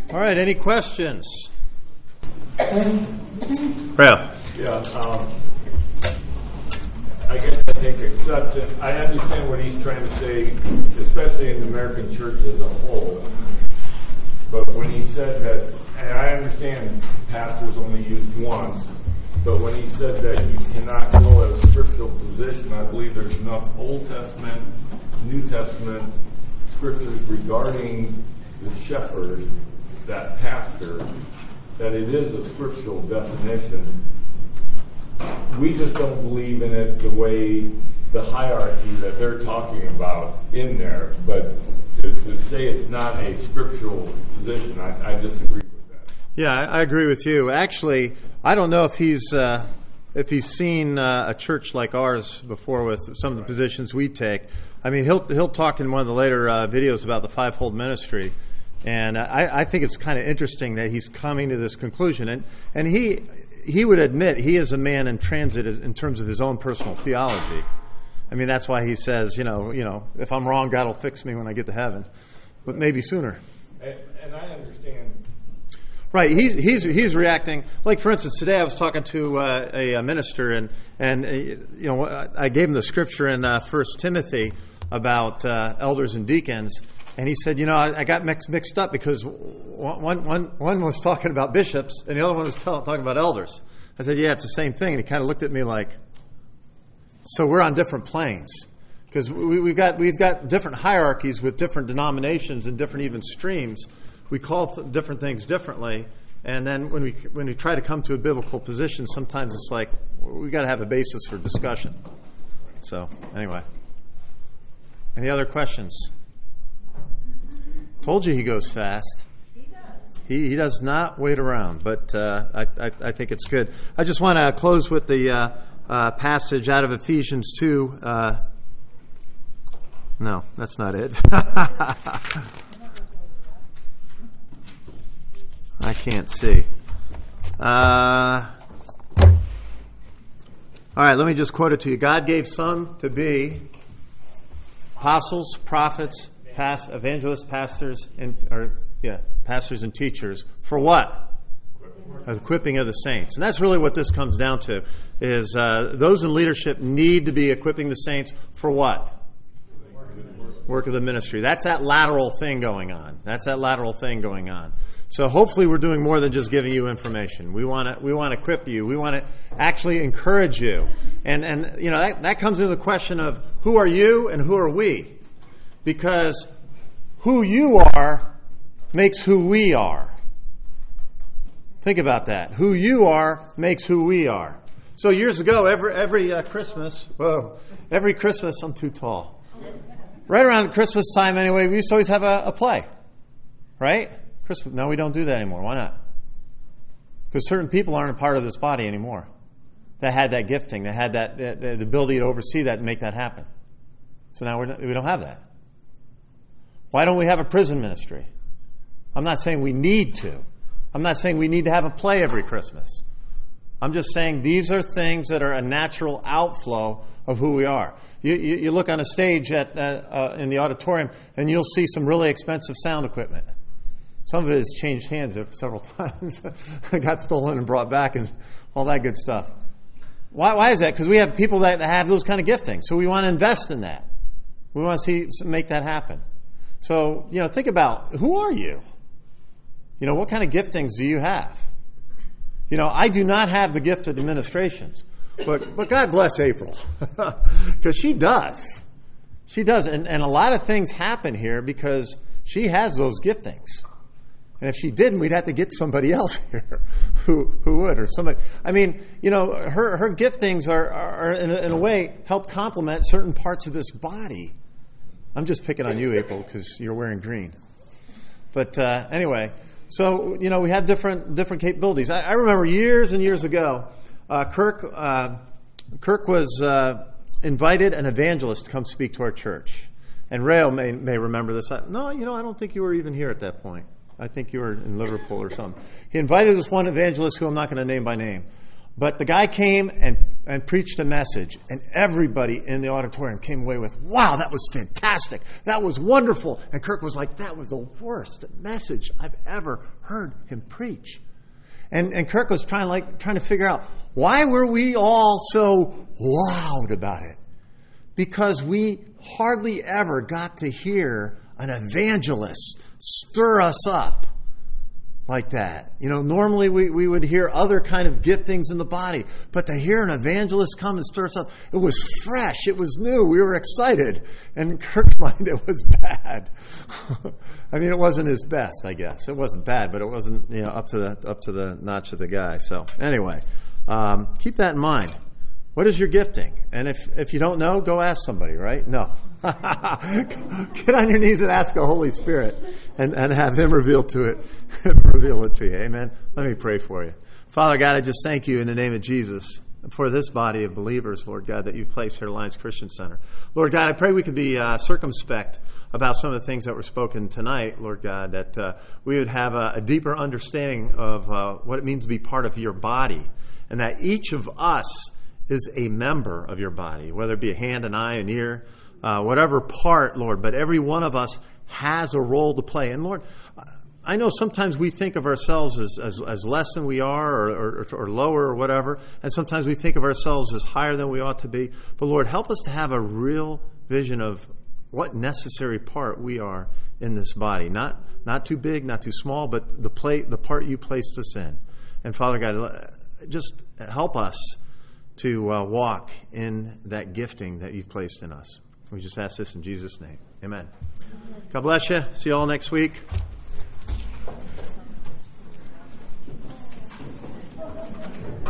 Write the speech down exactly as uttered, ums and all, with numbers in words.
All right, any questions? Rail. Yeah, um, I guess I take exception. I understand what he's trying to say, especially in the American church as a whole. But when he said that, and I understand pastors only used once, but when he said that you cannot go at a scriptural position, I believe there's enough Old Testament, New Testament scriptures regarding the shepherd, that pastor, that it is a scriptural definition. We just don't believe in it the way the hierarchy that they're talking about in there. But to, to say it's not a scriptural position, I, I disagree with that. Yeah, I, I agree with you. Actually, I don't know if he's uh, if he's seen uh, a church like ours before with some of the positions we take. I mean, he'll he'll talk in one of the later uh, videos about the fivefold ministry. And I, I think it's kind of interesting that he's coming to this conclusion. And, and he he would admit he is a man in transit in terms of his own personal theology. I mean, that's why he says, you know, you know, if I'm wrong, God will fix me when I get to heaven. But maybe sooner. And, and I understand. Right. He's he's he's reacting. Like, for instance, today I was talking to uh, a, a minister, and, and uh, you know, I gave him the scripture in uh, First Timothy about uh, elders and deacons. And he said, you know, I, I got mixed, mixed up because one, one, one was talking about bishops and the other one was tell, talking about elders. I said, yeah, it's the same thing. And he kind of looked at me like, so we're on different planes. Because we, we've got we've got different hierarchies with different denominations and different even streams. We call th- different things differently. And then when we when we try to come to a biblical position, sometimes it's like, we've got to have a basis for discussion. So, anyway. Any other questions? Told you he goes fast. He does. He, he does not wait around, but uh, I, I, I think it's good. I just want to close with the uh, uh, passage out of Ephesians two. Uh, no, that's not it. I can't see. Uh, all right, let me just quote it to you. God gave some to be apostles, prophets, past, evangelists, pastors, and or yeah, pastors and teachers. For what? Equipping of the saints. And that's really what this comes down to, is uh, those in leadership need to be equipping the saints for what? Work of the ministry. That's that lateral thing going on. That's that lateral thing going on. So hopefully we're doing more than just giving you information. We want to we want to equip you. We want to actually encourage you. And and you know that, that comes into the question of who are you and who are we? Because who you are makes who we are. Think about that. Who you are makes who we are. So years ago, every every uh, Christmas, whoa, every Christmas, I'm too tall. Right around Christmas time, anyway, we used to always have a, a play, right? Christmas. No, we don't do that anymore. Why not? Because certain people aren't a part of this body anymore. That had that gifting, that had that the, the ability to oversee that and make that happen. So now we're not, we don't have that. Why don't we have a prison ministry? I'm not saying we need to. I'm not saying we need to have a play every Christmas. I'm just saying these are things that are a natural outflow of who we are. You, you, you look on a stage at uh, uh, in the auditorium, and you'll see some really expensive sound equipment. Some of it has changed hands several times. It got stolen and brought back and all that good stuff. Why, why is that? Because we have people that have those kind of gifting. So we want to invest in that. We want to see make that happen. So, you know, think about, who are you? You know, what kind of giftings do you have? You know, I do not have the gift of administrations, but but God bless April, because she does. She does, and, and a lot of things happen here because she has those giftings. And if she didn't, we'd have to get somebody else here who who would, or somebody. I mean, you know, her her giftings are, are in, a, in a way, help complement certain parts of this body. I'm just picking on you, April, because you're wearing green. But uh, anyway, so, you know, we have different different capabilities. I, I remember years and years ago, uh, Kirk uh, Kirk was uh, invited an evangelist to come speak to our church. And Rayo may may remember this. I, no, you know, I don't think you were even here at that point. I think you were in Liverpool or something. He invited this one evangelist who I'm not going to name by name. But the guy came and and preached a message, and everybody in the auditorium came away with, wow, that was fantastic. That was wonderful. And Kirk was like, that was the worst message I've ever heard him preach. And, and Kirk was trying like trying to figure out, why were we all so wowed about it? Because we hardly ever got to hear an evangelist stir us up like that. You know, normally we, we would hear other kind of giftings in the body, but to hear an evangelist come and stir us up, it was fresh, it was new, we were excited. And in Kirk's mind, it was bad. I mean, it wasn't his best, I guess. It wasn't bad, but it wasn't, you know, up to the up to the notch of the guy. So anyway, um, keep that in mind. What is your gifting? And if, if you don't know, go ask somebody, right? No. Get on your knees and ask the Holy Spirit and, and have Him reveal to it, reveal it to you. Amen. Let me pray for you. Father God, I just thank you in the name of Jesus for this body of believers, Lord God, that you've placed here at Alliance Christian Center. Lord God, I pray we could be uh, circumspect about some of the things that were spoken tonight, Lord God, that uh, we would have a, a deeper understanding of uh, what it means to be part of your body, and that each of us is a member of your body, whether it be a hand, an eye, an ear, uh, whatever part, Lord, but every one of us has a role to play. And Lord, I know sometimes we think of ourselves as, as, as less than we are, or, or, or lower or whatever, and sometimes we think of ourselves as higher than we ought to be. But Lord, help us to have a real vision of what necessary part we are in this body. Not not too big, not too small, but the play, the part you placed us in. And Father God, just help us to uh, walk in that gifting that you've placed in us. We just ask this in Jesus' name. Amen. God bless you. See you all next week.